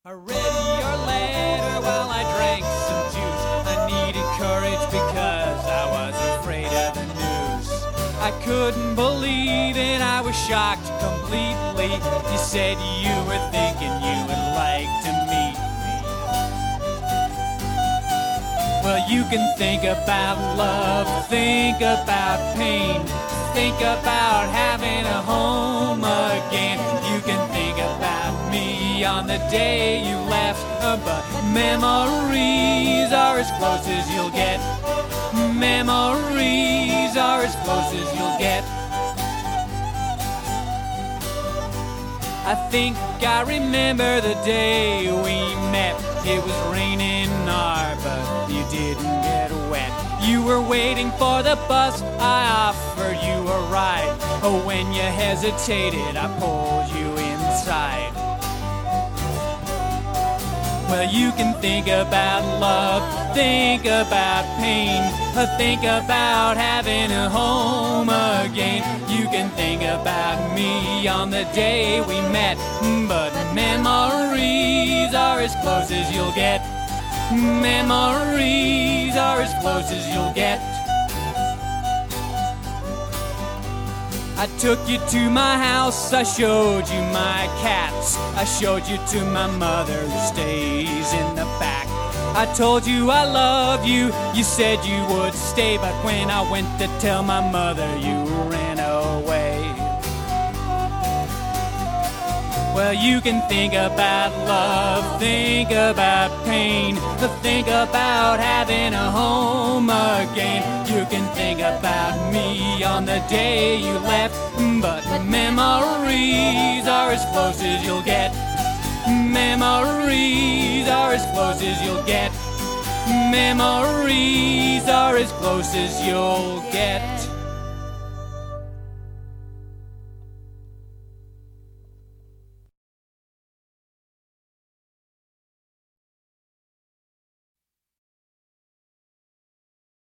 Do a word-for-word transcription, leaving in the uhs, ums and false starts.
I read your letter while I drank some juice. I needed courage because I was afraid of the news. I couldn't believe it, I was shocked completely. You said you were thinking you would like to meet me. Well, you can think about love, think about pain, think about having a home again. You can think about me on the day you left, but memories are as close as you'll get. Memories are as close as you'll get. I think I remember the day we met. It was raining hard, but you didn't get wet. You were waiting for the bus, I offered you a ride. Oh, when you hesitated, I pulled you inside. Well, you can think about love, think about pain, think about having a home again. You can think about me on the day we met, but memories are as close as you'll get. Memories are as close as you'll get. I took you to my house, I showed you my cats, I showed you to my mother who stays in the back. I told you I love you, you said you would stay, but when I went to tell my mother, you ran away. Well, you can think about love, think about pain, think about having a home again. You can think about me on the day you left, but memories are as close as you'll get. Memories are as close as you'll get. Memories are as close as you'll get.